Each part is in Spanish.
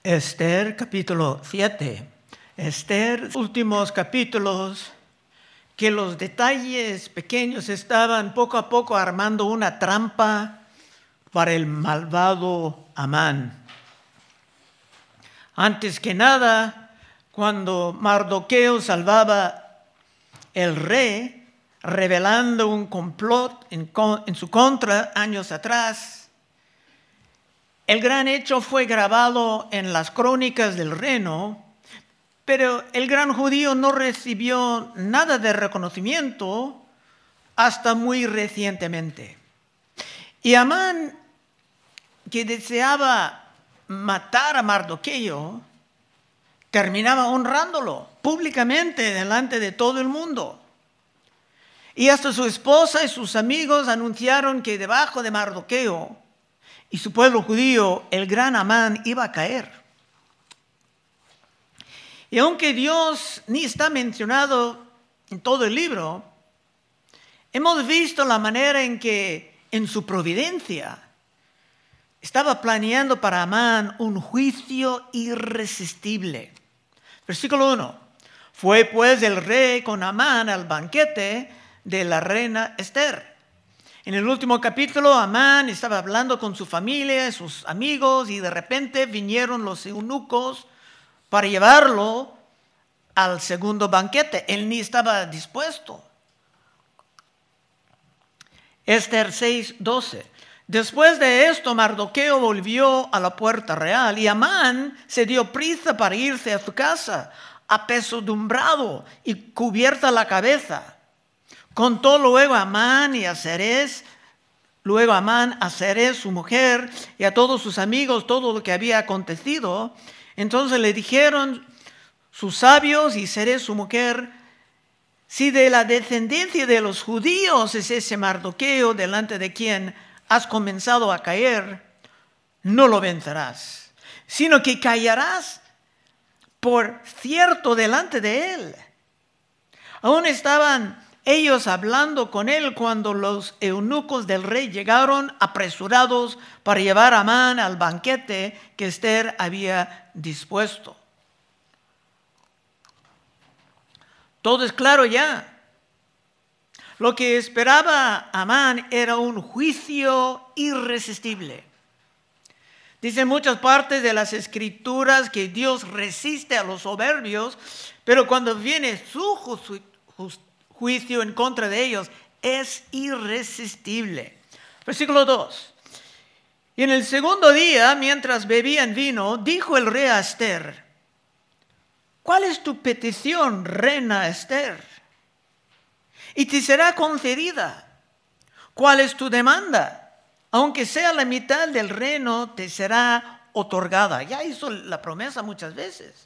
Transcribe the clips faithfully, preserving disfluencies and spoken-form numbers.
Esther capítulo siete. Esther, últimos capítulos, que los detalles pequeños estaban poco a poco armando una trampa para el malvado Amán. Antes que nada, cuando Mardoqueo salvaba el rey, revelando un complot en, en su contra años atrás, el gran hecho fue grabado en las crónicas del reino, pero el gran judío no recibió nada de reconocimiento hasta muy recientemente. Y Amán, que deseaba matar a Mardoqueo, terminaba honrándolo públicamente delante de todo el mundo. Y hasta su esposa y sus amigos anunciaron que debajo de Mardoqueo y su pueblo judío, el gran Amán iba a caer. Y aunque Dios ni está mencionado en todo el libro, hemos visto la manera en que en su providencia estaba planeando para Amán un juicio irresistible. Versículo uno. Fue pues el rey con Amán al banquete de la reina Esther. En el último capítulo, Amán estaba hablando con su familia, sus amigos, y de repente vinieron los eunucos para llevarlo al segundo banquete. Él ni estaba dispuesto. Esther seis doce. Después de esto, Mardoqueo volvió a la puerta real y Amán se dio prisa para irse a su casa, apesadumbrado y cubierta la cabeza. Contó luego a Amán y a Zeres, luego a Amán, a Zeres, su mujer, y a todos sus amigos todo lo que había acontecido. Entonces le dijeron sus sabios y Zeres, su mujer: si de la descendencia de los judíos es ese Mardoqueo delante de quien has comenzado a caer, no lo vencerás, sino que callarás por cierto delante de él. Aún estaban ellos hablando con él cuando los eunucos del rey llegaron apresurados para llevar a Amán al banquete que Esther había dispuesto. Todo es claro ya. Lo que esperaba Amán era un juicio irresistible. Dicen muchas partes de las escrituras que Dios resiste a los soberbios, pero cuando viene su justicia, juicio en contra de ellos, es irresistible. Versículo dos. Y en el segundo día, mientras bebían vino, dijo el rey a Esther: ¿cuál es tu petición, reina Esther? Y te será concedida. ¿Cuál es tu demanda? Aunque sea la mitad del reino, te será otorgada. Ya hizo la promesa muchas veces.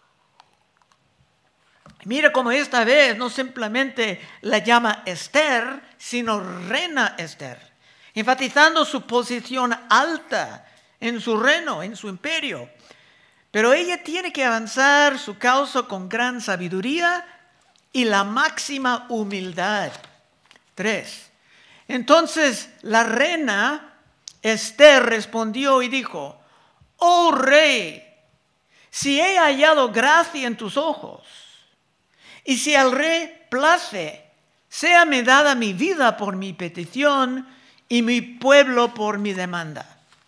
Mira cómo esta vez no simplemente la llama Esther, sino reina Esther, enfatizando su posición alta en su reino, en su imperio. Pero ella tiene que avanzar su causa con gran sabiduría y la máxima humildad. Tres. Entonces la reina Esther respondió y dijo: oh rey, si he hallado gracia en tus ojos, y si al rey place, séame dada mi vida por mi petición y mi pueblo por mi demanda.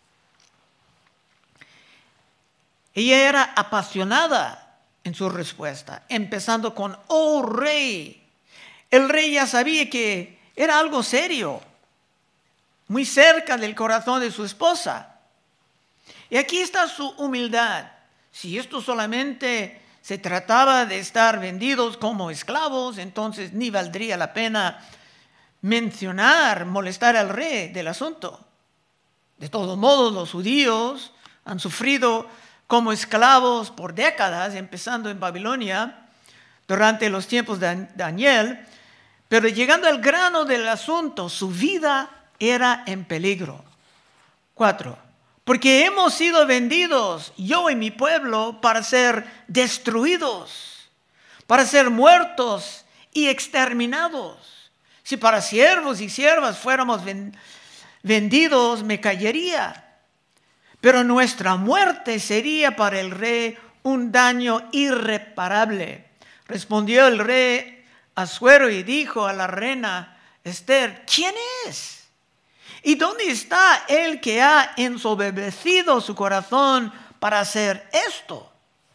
Ella era apasionada en su respuesta, empezando con: oh rey. El rey ya sabía que era algo serio, muy cerca del corazón de su esposa. Y aquí está su humildad. Si esto solamente se trataba de estar vendidos como esclavos, entonces ni valdría la pena mencionar, molestar al rey del asunto. De todos modos, los judíos han sufrido como esclavos por décadas, empezando en Babilonia, durante los tiempos de Daniel, pero llegando al grano del asunto, su vida era en peligro. Cuatro. Porque hemos sido vendidos, yo y mi pueblo, para ser destruidos, para ser muertos y exterminados. Si para siervos y siervas fuéramos vendidos, me callaría. pero nuestra muerte sería para el rey un daño irreparable. Respondió el rey Asuero y dijo a la reina Esther, ¿quién es? ¿Y dónde está el que ha ensoberbecido su corazón para hacer esto?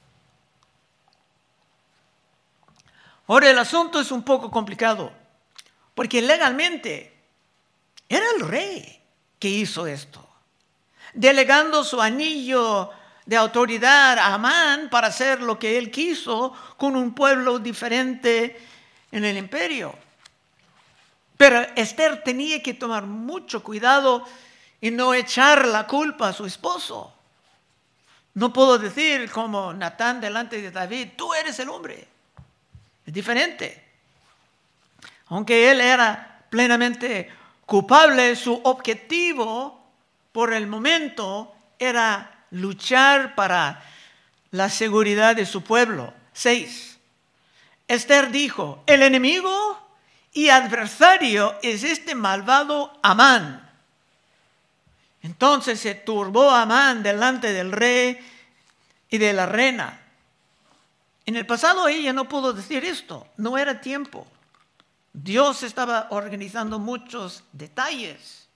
Ahora el asunto es un poco complicado, porque legalmente era el rey que hizo esto, delegando su anillo de autoridad a Amán para hacer lo que él quiso con un pueblo diferente en el imperio. Pero Esther tenía que tomar mucho cuidado y no echar la culpa a su esposo. No puedo decir como Natán delante de David, tú eres el hombre. Es diferente. Aunque él era plenamente culpable, su objetivo por el momento era luchar para la seguridad de su pueblo. Seis. Esther dijo, el enemigo y adversario es este malvado Amán. Entonces se turbó Amán delante del rey y de la reina. En el pasado ella no pudo decir esto, no era tiempo. Dios estaba organizando muchos detalles.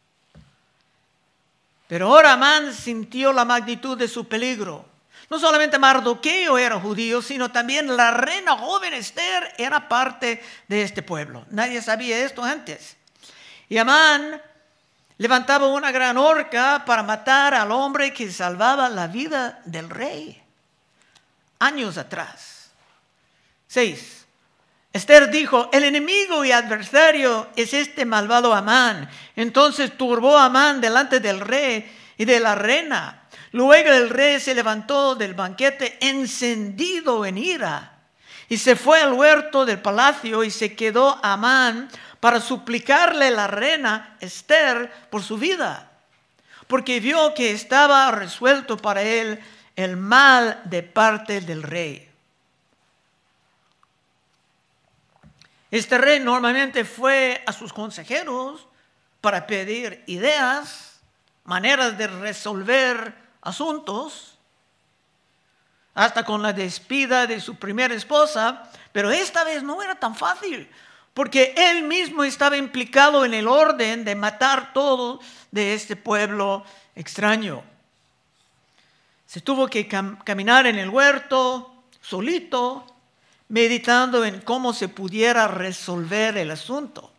Pero ahora Amán sintió la magnitud de su peligro. No solamente Mardoqueo era judío, sino también la reina joven Esther era parte de este pueblo. Nadie sabía esto antes. Y Amán levantaba una gran horca para matar al hombre que salvaba la vida del rey años atrás. Seis. Esther dijo, el enemigo y adversario es este malvado Amán. Entonces turbó Amán delante del rey y de la reina. Luego el rey se levantó del banquete encendido en ira y se fue al huerto del palacio y se quedó Amán para suplicarle a la reina Esther por su vida, porque vio que estaba resuelto para él el mal de parte del rey. Este rey normalmente fue a sus consejeros para pedir ideas, maneras de resolver asuntos, hasta con la despida de su primera esposa, pero esta vez no era tan fácil, porque él mismo estaba implicado en el orden de matar todo de este pueblo extraño. Se tuvo que cam- caminar en el huerto solito, meditando en cómo se pudiera resolver el asunto.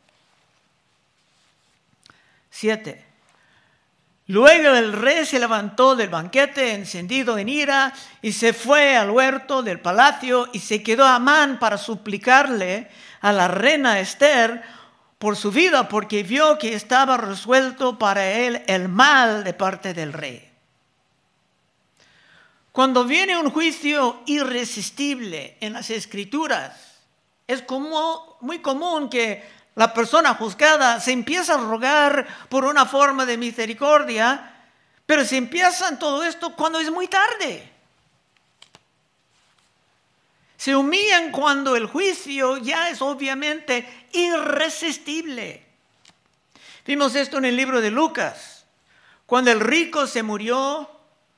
Siete. Luego el rey se levantó del banquete encendido en ira y se fue al huerto del palacio y se quedó Amán para suplicarle a la reina Esther por su vida, porque vio que estaba resuelto para él el mal de parte del rey. Cuando viene un juicio irresistible en las Escrituras, es como, muy común que la persona juzgada se empieza a rogar por una forma de misericordia, pero se empieza en todo esto cuando es muy tarde. Se humillan cuando el juicio ya es obviamente irresistible. Vimos esto en el libro de Lucas. Cuando el rico se murió,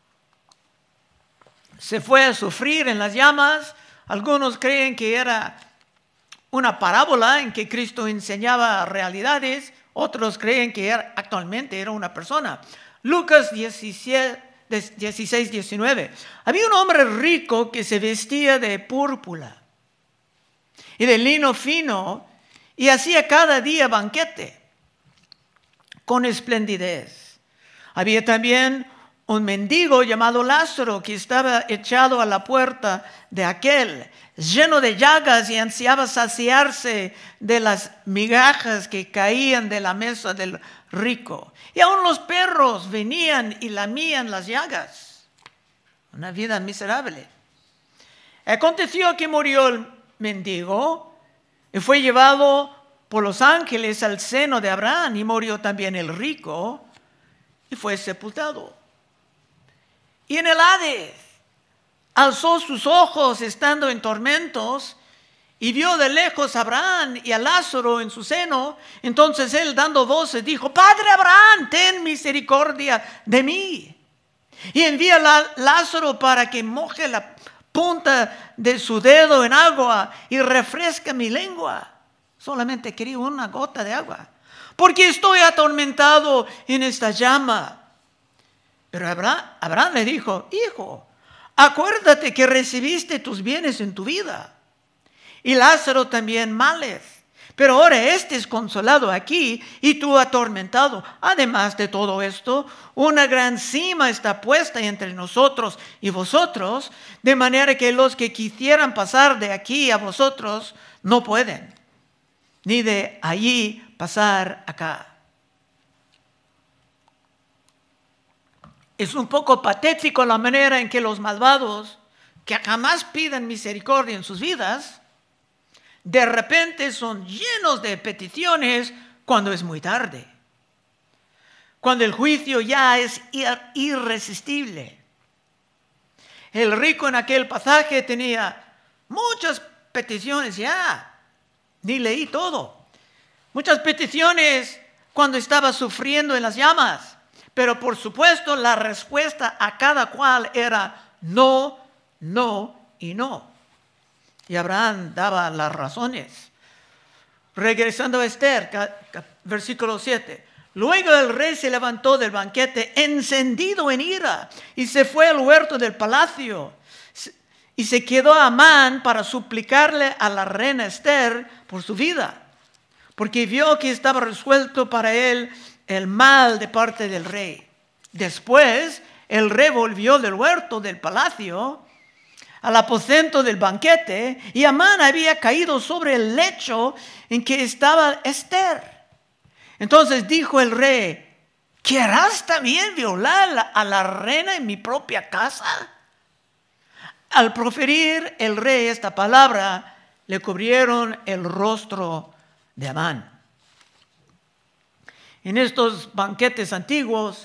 se fue a sufrir en las llamas. Algunos creen que era una parábola en que Cristo enseñaba realidades. Otros creen que era, actualmente era una persona. Lucas dieciséis, diecinueve. Había un hombre rico que se vestía de púrpura y de lino fino y hacía cada día banquete con esplendidez. Había también un mendigo llamado Lázaro que estaba echado a la puerta de aquel, lleno de llagas, y ansiaba saciarse de las migajas que caían de la mesa del rico. Y aún los perros venían y lamían las llagas. Una vida miserable. Aconteció que murió el mendigo y fue llevado por los ángeles al seno de Abraham, y murió también el rico y fue sepultado. Y en el Hades alzó sus ojos estando en tormentos y vio de lejos a Abraham y a Lázaro en su seno. Entonces él, dando voces, dijo: Padre Abraham, ten misericordia de mí, y envía a Lázaro para que moje la punta de su dedo en agua y refresca mi lengua. Solamente quería una gota de agua, porque estoy atormentado en esta llama. Pero Abraham, Abraham le dijo: hijo, acuérdate que recibiste tus bienes en tu vida, y Lázaro también males. Pero ahora este es consolado aquí y tú atormentado. Además de todo esto, una gran cima está puesta entre nosotros y vosotros, de manera que los que quisieran pasar de aquí a vosotros no pueden, ni de allí pasar acá. Es un poco patético la manera en que los malvados, que jamás piden misericordia en sus vidas, de repente son llenos de peticiones cuando es muy tarde, cuando el juicio ya es irresistible. El rico en aquel pasaje tenía muchas peticiones ya, ni leí todo. Muchas peticiones cuando estaba sufriendo en las llamas, pero por supuesto la respuesta a cada cual era no, no y no. Y Abraham daba las razones. Regresando a Esther, versículo siete. Luego el rey se levantó del banquete encendido en ira y se fue al huerto del palacio. Y se quedó Amán para suplicarle a la reina Esther por su vida, porque vio que estaba resuelto para él el mal de parte del rey. Después el rey volvió del huerto del palacio al aposento del banquete, y Amán había caído sobre el lecho en que estaba Esther. Entonces dijo el rey: ¿querrás también violar a la reina en mi propia casa? Al proferir el rey esta palabra, le cubrieron el rostro de Amán. En estos banquetes antiguos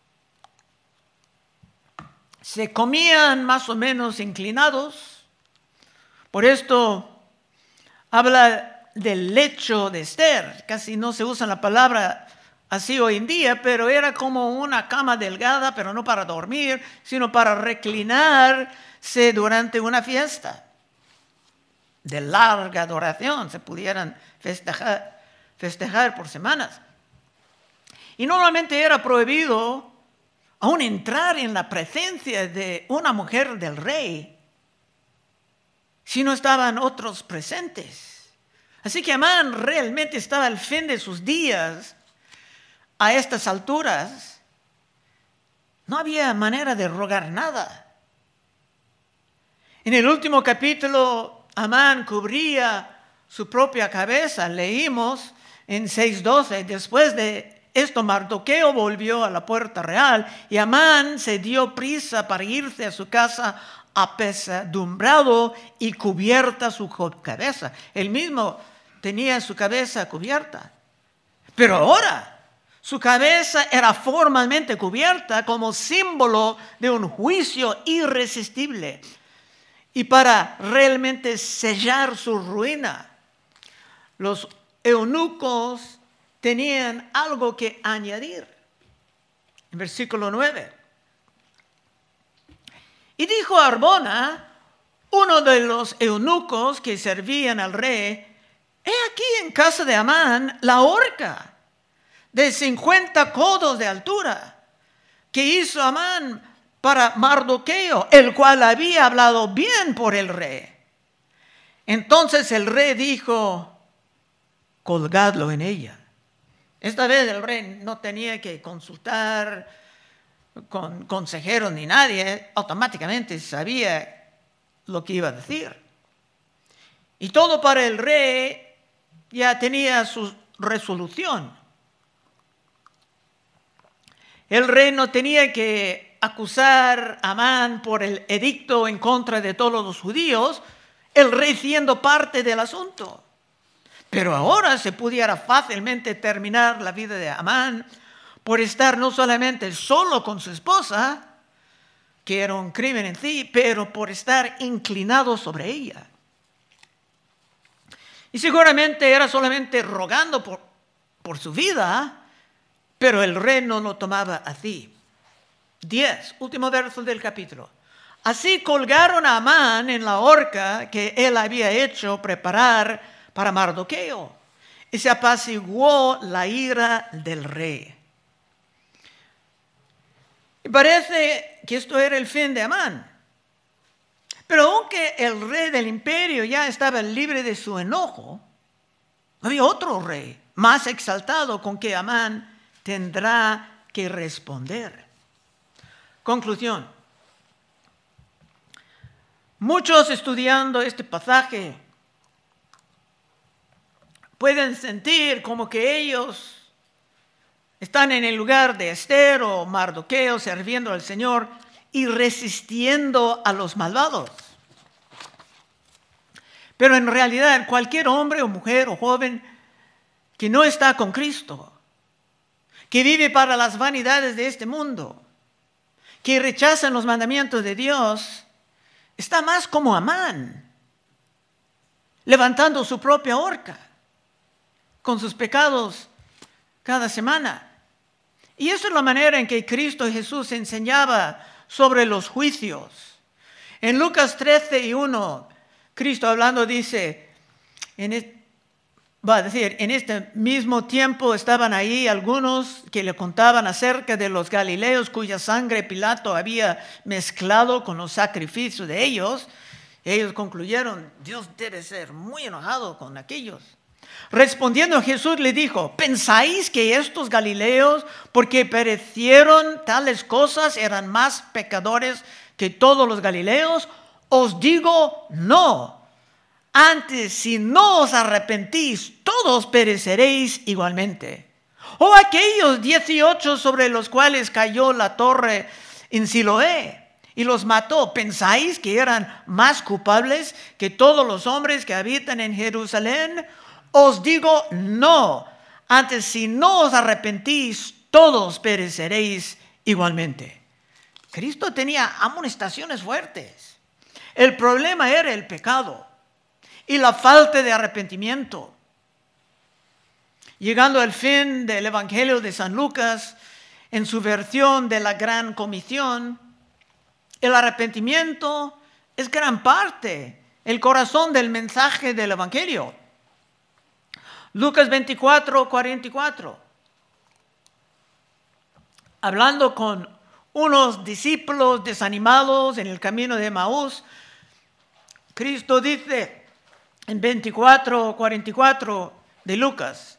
se comían más o menos inclinados. Por esto habla del lecho de Esther. Casi no se usa la palabra así hoy en día, pero era como una cama delgada, pero no para dormir, sino para reclinarse durante una fiesta de larga duración. Se pudieran festejar, festejar por semanas. Y normalmente era prohibido aún entrar en la presencia de una mujer del rey si no estaban otros presentes. Así que Amán realmente estaba al fin de sus días a estas alturas. No había manera de rogar nada. En el último capítulo, Amán cubría su propia cabeza. Leímos en seis doce, después de esto Mardoqueo volvió a la puerta real y Amán se dio prisa para irse a su casa apesadumbrado y cubierta su cabeza. Él mismo tenía su cabeza cubierta. Pero ahora su cabeza era formalmente cubierta como símbolo de un juicio irresistible y para realmente sellar su ruina. Los eunucos tenían algo que añadir. En versículo nueve. Y dijo a Arbona, uno de los eunucos que servían al rey: he aquí en casa de Amán la horca de cincuenta codos de altura que hizo Amán para Mardoqueo, el cual había hablado bien por el rey. Entonces el rey dijo: colgadlo en ella. Esta vez el rey no tenía que consultar con consejeros ni nadie, automáticamente sabía lo que iba a decir. Y todo para el rey ya tenía su resolución. El rey no tenía que acusar a Amán por el edicto en contra de todos los judíos, el rey siendo parte del asunto. Pero ahora se pudiera fácilmente terminar la vida de Amán por estar no solamente solo con su esposa, que era un crimen en sí, pero por estar inclinado sobre ella. Y seguramente era solamente rogando por, por su vida, pero el rey no lo tomaba así. diez, último verso del capítulo. Así colgaron a Amán en la horca que él había hecho preparar para Mardoqueo, y se apaciguó la ira del rey. Y parece que esto era el fin de Amán. Pero aunque el rey del imperio ya estaba libre de su enojo, había otro rey más exaltado con que Amán tendrá que responder. Conclusión. Muchos estudiando este pasaje pueden sentir como que ellos están en el lugar de Esther o Mardoqueo sirviendo al Señor y resistiendo a los malvados. Pero en realidad cualquier hombre o mujer o joven que no está con Cristo, que vive para las vanidades de este mundo, que rechaza los mandamientos de Dios, está más como Amán, levantando su propia horca con sus pecados cada semana. Y esa es la manera en que Cristo Jesús enseñaba sobre los juicios. En Lucas trece y uno, Cristo hablando dice, en este, va a decir, en este mismo tiempo estaban ahí algunos que le contaban acerca de los galileos cuya sangre Pilato había mezclado con los sacrificios de ellos. Ellos concluyeron, Dios debe ser muy enojado con aquellos. Respondiendo Jesús le dijo, ¿pensáis que estos galileos, porque perecieron tales cosas, eran más pecadores que todos los galileos? Os digo, no. Antes, si no os arrepentís, todos pereceréis igualmente. O aquellos dieciocho sobre los cuales cayó la torre en Siloé y los mató, ¿pensáis que eran más culpables que todos los hombres que habitan en Jerusalén? Os digo, no. Antes, si no os arrepentís, todos pereceréis igualmente. Cristo tenía amonestaciones fuertes. El problema era el pecado y la falta de arrepentimiento. Llegando al fin del Evangelio de San Lucas, en su versión de la Gran Comisión, el arrepentimiento es gran parte, el corazón del mensaje del Evangelio. Lucas veinticuatro, cuarenta y cuatro. Hablando con unos discípulos desanimados en el camino de Emaús, Cristo dice en veinticuatro, cuarenta y cuatro de Lucas,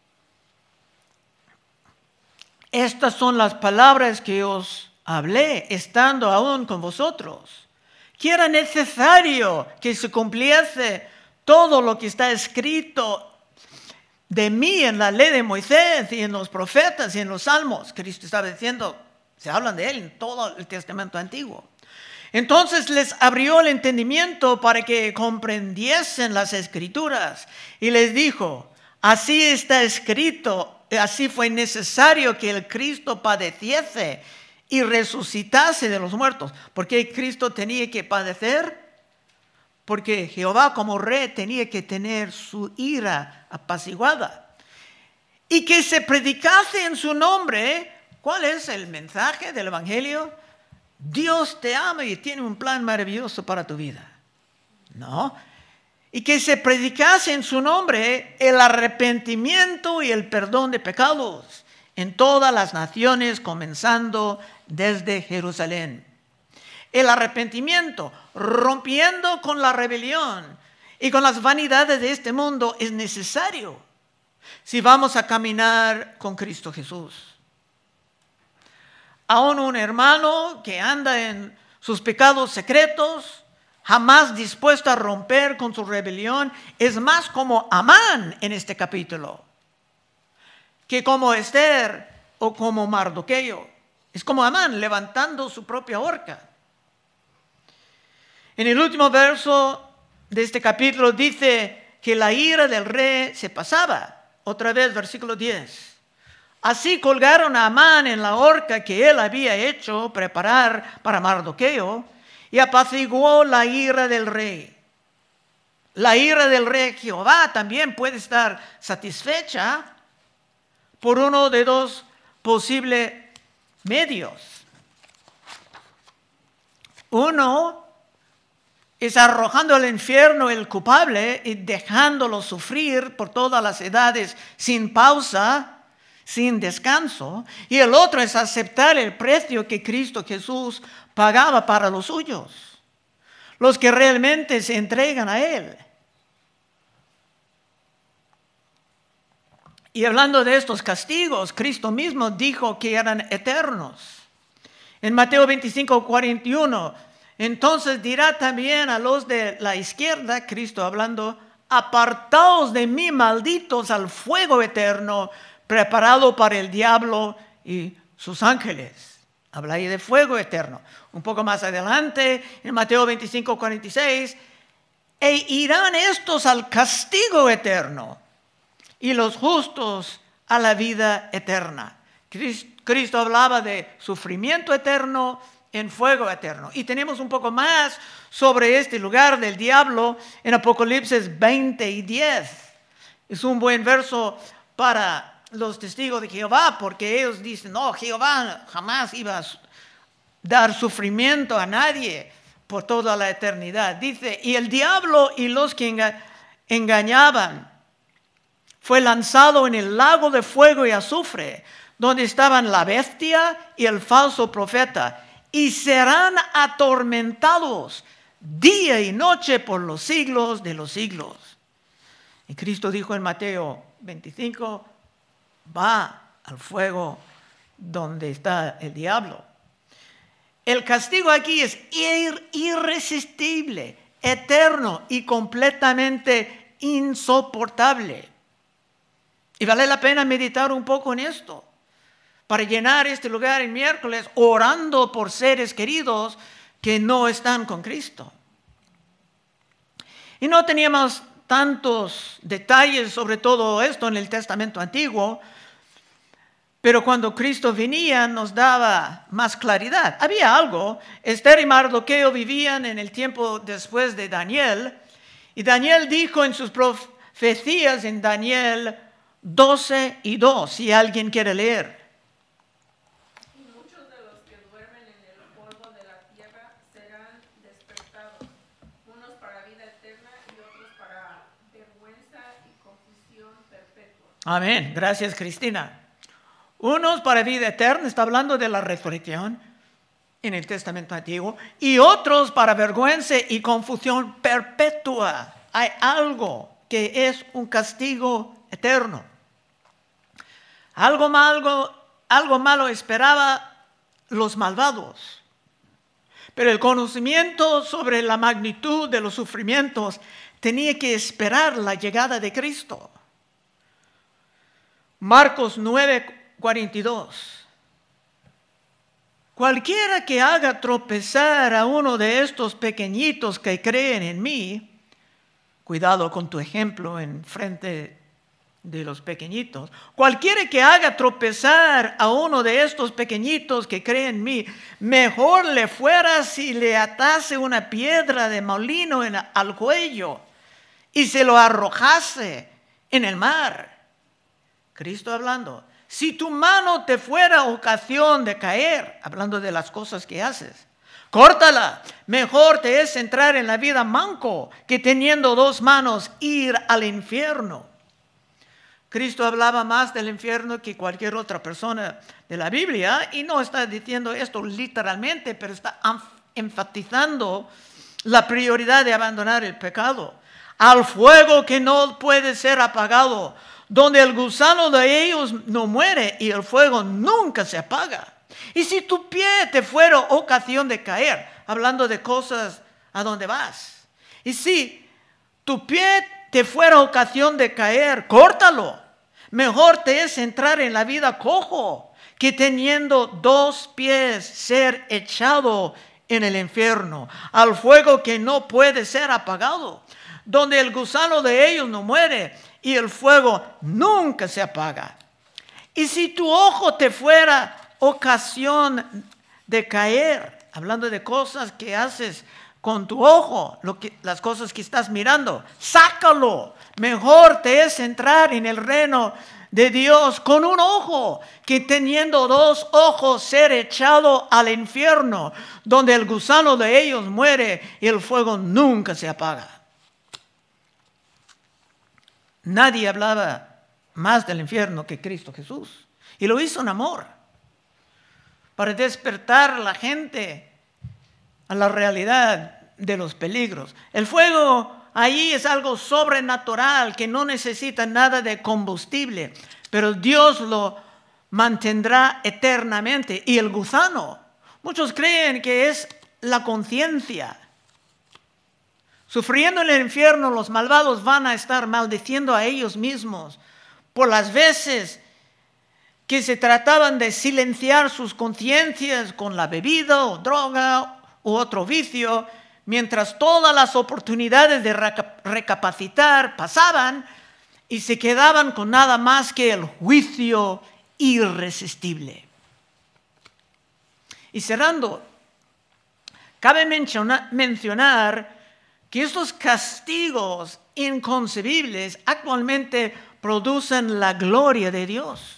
estas son las palabras que os hablé estando aún con vosotros, que era necesario que se cumpliese todo lo que está escrito de mí en la ley de Moisés y en los profetas y en los salmos. Cristo estaba diciendo, se hablan de él en todo el Testamento Antiguo. Entonces les abrió el entendimiento para que comprendiesen las Escrituras y les dijo, así está escrito, así fue necesario que el Cristo padeciese y resucitase de los muertos. ¿Por qué Cristo tenía que padecer? Porque Jehová como rey tenía que tener su ira apaciguada. Y que se predicase en su nombre. ¿Cuál es el mensaje del Evangelio? Dios te ama y tiene un plan maravilloso para tu vida. ¿No? Y que se predicase en su nombre el arrepentimiento y el perdón de pecados en todas las naciones, comenzando desde Jerusalén. El arrepentimiento, rompiendo con la rebelión y con las vanidades de este mundo, es necesario si vamos a caminar con Cristo Jesús. Aún un hermano que anda en sus pecados secretos, jamás dispuesto a romper con su rebelión, es más como Amán en este capítulo que como Esther o como Mardoqueo. Es como Amán levantando su propia horca. En el último verso de este capítulo dice que la ira del rey se pasaba. Otra vez, versículo diez. Así colgaron a Amán en la horca que él había hecho preparar para Mardoqueo y apaciguó la ira del rey. La ira del rey Jehová también puede estar satisfecha por uno de dos posibles medios. Uno es arrojando al infierno el culpable y dejándolo sufrir por todas las edades sin pausa, sin descanso. Y el otro es aceptar el precio que Cristo Jesús pagaba para los suyos, los que realmente se entregan a Él. Y hablando de estos castigos, Cristo mismo dijo que eran eternos. En Mateo veinticinco, cuarenta y uno, entonces dirá también a los de la izquierda, Cristo hablando, apartaos de mí, malditos, al fuego eterno, preparado para el diablo y sus ángeles. Habla ahí de fuego eterno. Un poco más adelante, en Mateo veinticinco, cuarenta y seis, e irán estos al castigo eterno, y los justos a la vida eterna. Cristo hablaba de sufrimiento eterno en fuego eterno. Y tenemos un poco más sobre este lugar del diablo en Apocalipsis veinte y diez. Es un buen verso para los testigos de Jehová, porque ellos dicen, no, Jehová jamás iba a dar sufrimiento a nadie por toda la eternidad. Dice, y el diablo y los que enga- engañaban fue lanzado en el lago de fuego y azufre, donde estaban la bestia y el falso profeta, y serán atormentados día y noche por los siglos de los siglos. Y Cristo dijo en Mateo veinticinco, va al fuego donde está el diablo. El castigo aquí es ir- irresistible, eterno y completamente insoportable. Y vale la pena meditar un poco en esto, para llenar este lugar el miércoles orando por seres queridos que no están con Cristo. Y no teníamos tantos detalles sobre todo esto en el Testamento Antiguo, pero cuando Cristo venía nos daba más claridad. Había algo. Esther y Mardoqueo vivían en el tiempo después de Daniel, y Daniel dijo en sus profecías en Daniel doce y dos, si alguien quiere leer. Y muchos de los que duermen en el polvo de la tierra serán despertados, unos para vida eterna y otros para vergüenza y confusión perpetua. Amén. Gracias, Cristina. Unos para vida eterna, está hablando de la resurrección en el Testamento Antiguo, y otros para vergüenza y confusión perpetua. Hay algo que es un castigo eterno. Algo malo, algo malo esperaba los malvados, pero el conocimiento sobre la magnitud de los sufrimientos tenía que esperar la llegada de Cristo. Marcos nueve, cuarenta y dos. Cualquiera que haga tropezar a uno de estos pequeñitos que creen en mí, cuidado con tu ejemplo en frente de los pequeñitos. Cualquiera que haga tropezar a uno de estos pequeñitos que creen en mí, mejor le fuera si le atase una piedra de molino en, al cuello y se lo arrojase en el mar. Cristo hablando. Si tu mano te fuera ocasión de caer, hablando de las cosas que haces, córtala. Mejor te es entrar en la vida manco que teniendo dos manos ir al infierno. Cristo hablaba más del infierno que cualquier otra persona de la Biblia, y no está diciendo esto literalmente, pero está enfatizando la prioridad de abandonar el pecado. Al fuego que no puede ser apagado, donde el gusano de ellos no muere y el fuego nunca se apaga. Y si tu pie te fuera ocasión de caer, hablando de cosas a donde vas, y si tu pie te fuera ocasión de caer, córtalo. Mejor te es entrar en la vida cojo que teniendo dos pies ser echado en el infierno, al fuego que no puede ser apagado, donde el gusano de ellos no muere y el fuego nunca se apaga. Y si tu ojo te fuera ocasión de caer, hablando de cosas que haces con tu ojo, lo que, las cosas que estás mirando, sácalo. Mejor te es entrar en el reino de Dios con un ojo, que teniendo dos ojos ser echado al infierno, donde el gusano de ellos muere y el fuego nunca se apaga. Nadie hablaba más del infierno que Cristo Jesús. Y lo hizo en amor, para despertar a la gente a la realidad de los peligros. El fuego allí es algo sobrenatural que no necesita nada de combustible, pero Dios lo mantendrá eternamente. Y el gusano, muchos creen que es la conciencia. Sufriendo en el infierno, los malvados van a estar maldiciendo a ellos mismos por las veces que se trataban de silenciar sus conciencias con la bebida o droga u otro vicio, mientras todas las oportunidades de recapacitar pasaban y se quedaban con nada más que el juicio irresistible. Y cerrando, cabe mencionar, mencionar que estos castigos inconcebibles actualmente producen la gloria de Dios.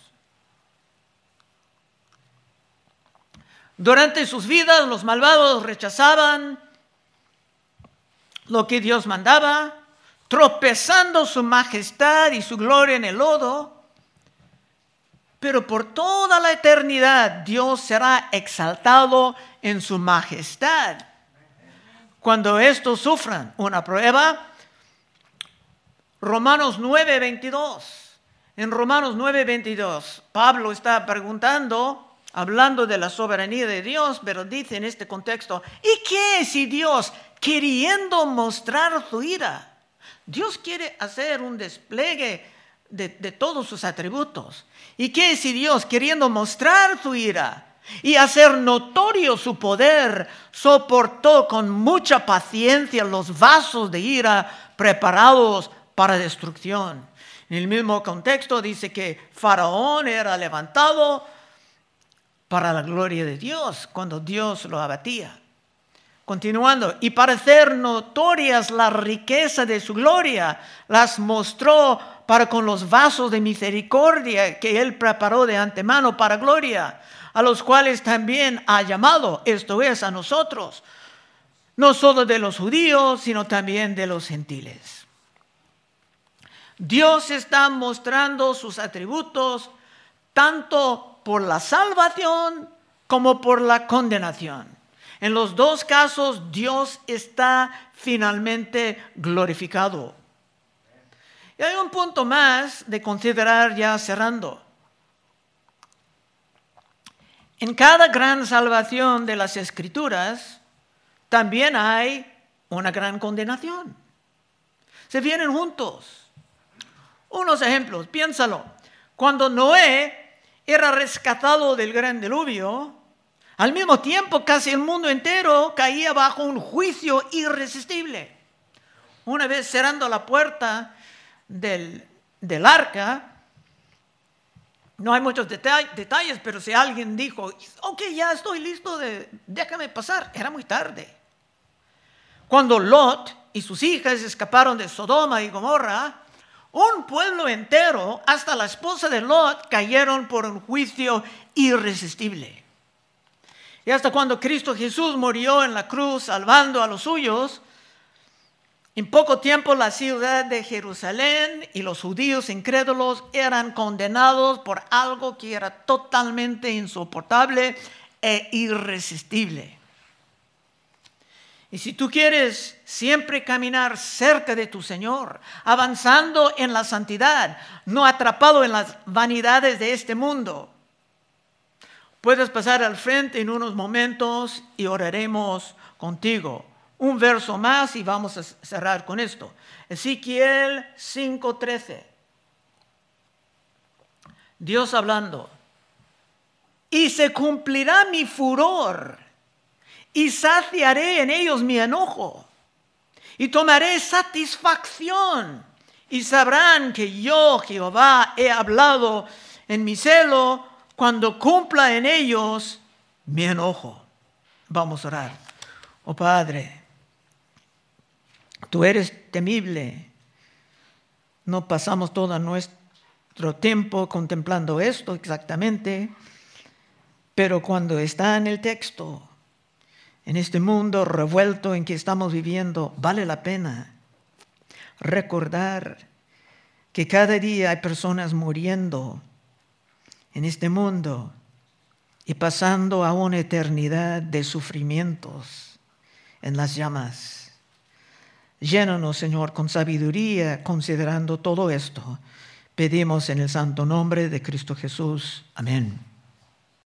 Durante sus vidas, los malvados rechazaban lo que Dios mandaba, tropezando su majestad y su gloria en el lodo. Pero por toda la eternidad, Dios será exaltado en su majestad. Cuando estos sufran una prueba, Romanos nueve veintidós. En Romanos nueve veintidós, Pablo está preguntando, hablando de la soberanía de Dios, pero dice en este contexto, ¿y qué si Dios, queriendo mostrar su ira, Dios quiere hacer un despliegue de, de todos sus atributos? ¿Y qué si Dios, queriendo mostrar su ira y hacer notorio su poder, soportó con mucha paciencia los vasos de ira preparados para destrucción? En el mismo contexto dice que Faraón era levantado para la gloria de Dios, cuando Dios lo abatía. Continuando, y para hacer notorias la riqueza de su gloria, las mostró para con los vasos de misericordia que Él preparó de antemano para gloria, a los cuales también ha llamado, esto es, a nosotros, no solo de los judíos, sino también de los gentiles. Dios está mostrando sus atributos tanto por la salvación como por la condenación. En los dos casos, Dios está finalmente glorificado. Y hay un punto más de considerar ya cerrando. En cada gran salvación de las Escrituras, también hay una gran condenación. Se vienen juntos. Unos ejemplos, piénsalo. Cuando Noé era rescatado del gran diluvio, al mismo tiempo casi el mundo entero caía bajo un juicio irresistible. Una vez cerrando la puerta del, del arca, no hay muchos detall, detalles, pero si alguien dijo, ok, ya estoy listo, de, déjame pasar, era muy tarde. Cuando Lot y sus hijas escaparon de Sodoma y Gomorra, un pueblo entero, hasta la esposa de Lot, cayeron por un juicio irresistible. Y hasta cuando Cristo Jesús murió en la cruz salvando a los suyos, en poco tiempo la ciudad de Jerusalén y los judíos incrédulos eran condenados por algo que era totalmente insoportable e irresistible. Y si tú quieres siempre caminar cerca de tu Señor, avanzando en la santidad, no atrapado en las vanidades de este mundo, puedes pasar al frente en unos momentos y oraremos contigo. Un verso más y vamos a cerrar con esto. Ezequiel cinco trece. Dios hablando. Y se cumplirá mi furor, y saciaré en ellos mi enojo, y tomaré satisfacción, y sabrán que yo, Jehová, he hablado en mi celo, cuando cumpla en ellos mi enojo. Vamos a orar. Oh Padre, tú eres temible. No pasamos toda nuestra, nuestro tiempo contemplando esto exactamente, pero cuando está en el texto, en este mundo revuelto en que estamos viviendo, vale la pena recordar que cada día hay personas muriendo en este mundo y pasando a una eternidad de sufrimientos en las llamas. Llénanos, Señor, con sabiduría considerando todo esto. Pedimos en el santo nombre de Cristo Jesús. Amén.